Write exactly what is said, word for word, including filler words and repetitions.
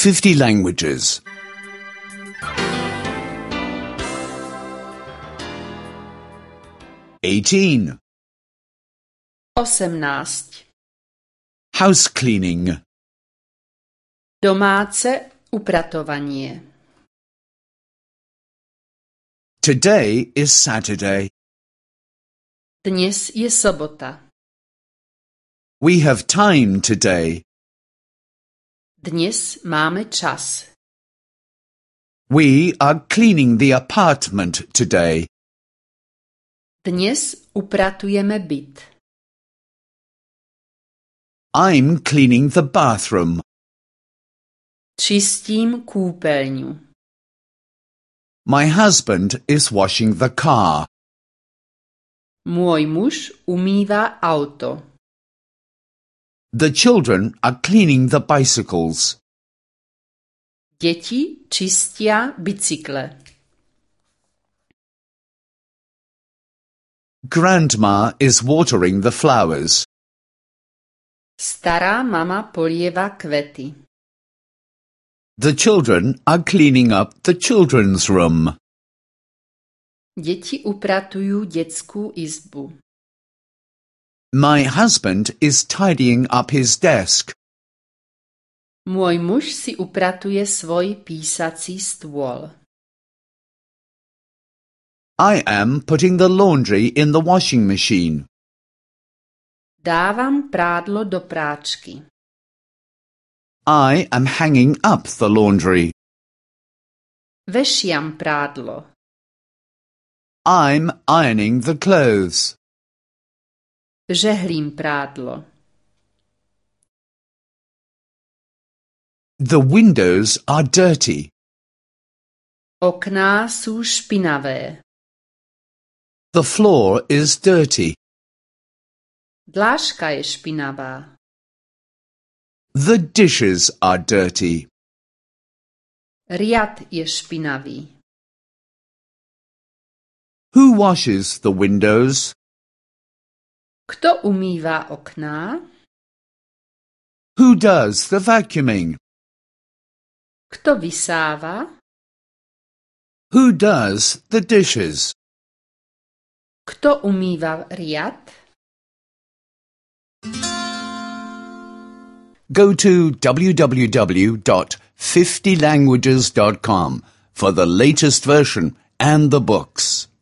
fifty languages. eighteen. Osemnáct. House cleaning. Domáce upratovanie. Today is Saturday. Dnes je sobota. We have time today. Dnes máme čas. We are cleaning the apartment today. Dnes upratujeme byt. I'm cleaning the bathroom. Čistím kúpeľňu. My husband is washing the car. Môj muž umýva auto. The children are cleaning the bicycles. Deti čistia bicykle. Grandma is watering the flowers. Stará mama polieva kvety. The children are cleaning up the children's room. Deti upratujú detskú izbu. My husband is tidying up his desk. Môj muž si upratuje svoj písací stôl. I am putting the laundry in the washing machine. Dávam prádlo do práčky. I am hanging up the laundry. Vešiam prádlo. I'm ironing the clothes. Žehlím prádlo. The windows are dirty. Okná sú špinavé. The floor is dirty. Dláška je špinavá. The dishes are dirty. Riad je špinavý. Who washes the windows? Kto umýva okná? Who does the vacuuming? Kto vysáva? Who does the dishes? Kto umýva riad? Go to w w w dot fifty languages dot com for the latest version and the books.